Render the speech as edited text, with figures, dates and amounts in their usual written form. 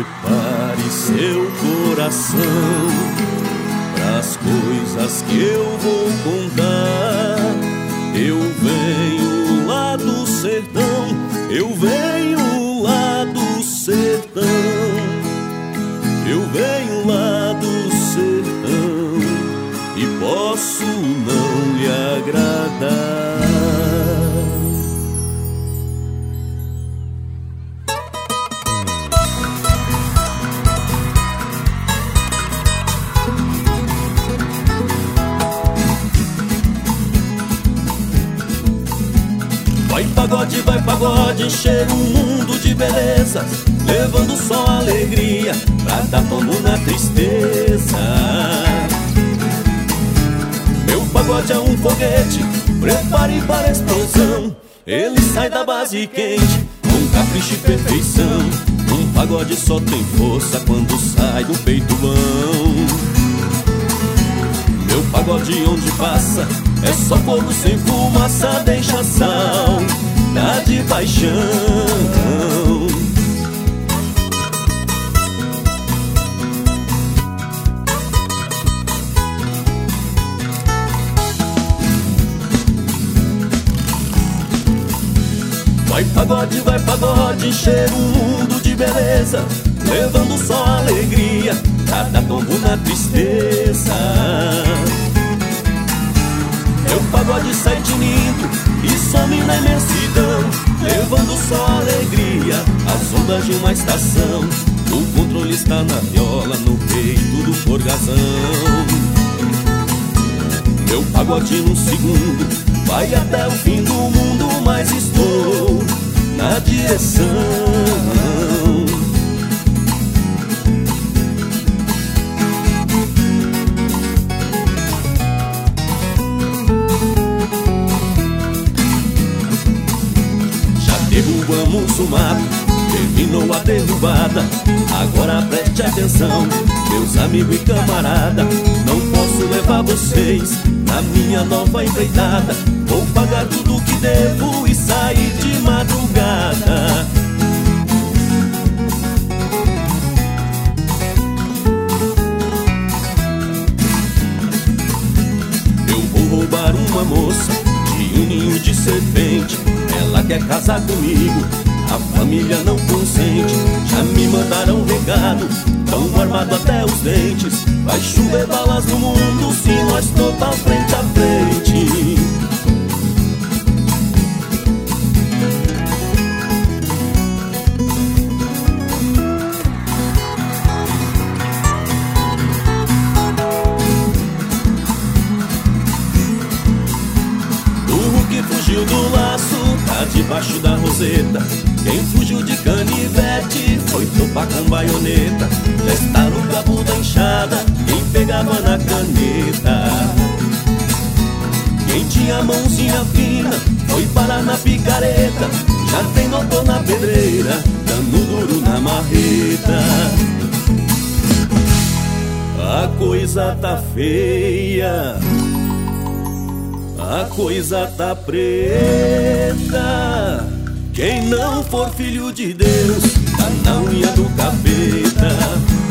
Prepare seu coração pras coisas que eu vou contar. Eu venho lá do sertão, eu venho lá do sertão, eu venho lá do sertão e posso não lhe agradar. Vai pagode, encher o mundo de beleza, levando só alegria pra dar tombo na tristeza. Meu pagode é um foguete, prepare para a explosão. Ele sai da base quente, com capricho e perfeição. Um pagode só tem força quando sai do peitão. Meu pagode onde passa é só fogo sem fumaça, deixa sal de paixão. Vai pagode, encher o mundo de beleza, levando só alegria, cada tombo na tristeza. Meu pagode sai tinindo e some na imensidão, levando só alegria, as ondas de uma estação. O controle está na viola, no peito do forgazão. Meu pagode num segundo vai até o fim do mundo, mas estou na direção. Derrubamos o mato, terminou a derrubada. Agora preste atenção, meus amigos e camarada. Não posso levar vocês na minha nova empreitada. Vou pagar tudo que devo e sair de madrugada. Eu vou roubar uma moça de um ninho de serpente. Ela quer casar comigo, a família não consente. Já me mandaram um recado, tão armado até os dentes. Vai chover balas no mundo se nós topar frente a frente. Burro que fugiu do laço tá debaixo da roseta. Quem fugiu de canivete foi topar com baioneta. Já está no cabo da enxada quem pegava na caneta. Quem tinha mãozinha fina foi parar na picareta. Já tem doutor na pedreira, dando duro na marreta. A coisa tá feia, a coisa tá preta. Quem não for filho de Deus tá na unha do capeta.